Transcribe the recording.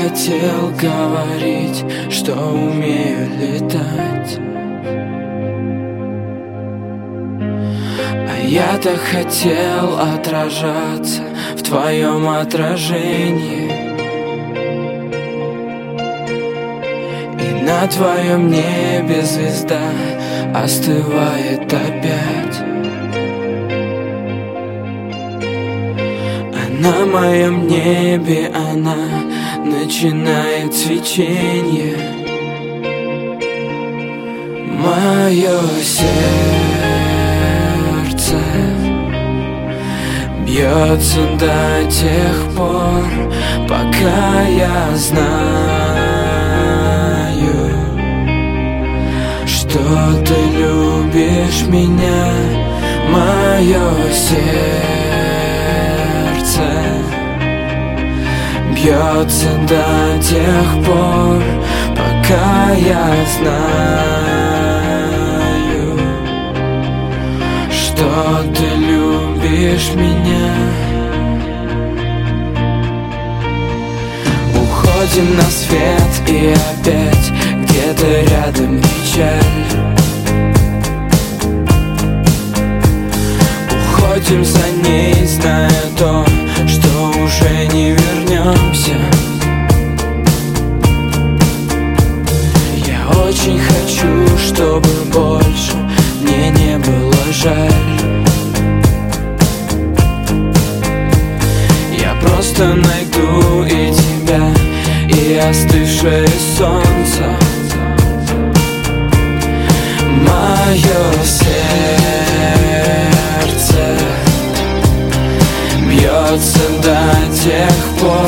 хотел говорить, что умею летать. А я-то хотел отражаться в твоем отражении, и на твоем небе звезда остывает опять. На моем небе она начинает свечение. Мое сердце бьется до тех пор, пока я знаю, что ты любишь меня. Мое сердце бьется до тех пор, пока я знаю, что ты любишь меня. Уходим на свет, и опять где-то рядом печаль. Уходим за ней, зная то, что уже не вернемся. Я очень хочу, чтобы больше мне не было жаль. Я просто найду и тебя, и остывшее солнце. Мое сердце бьется до тех пор,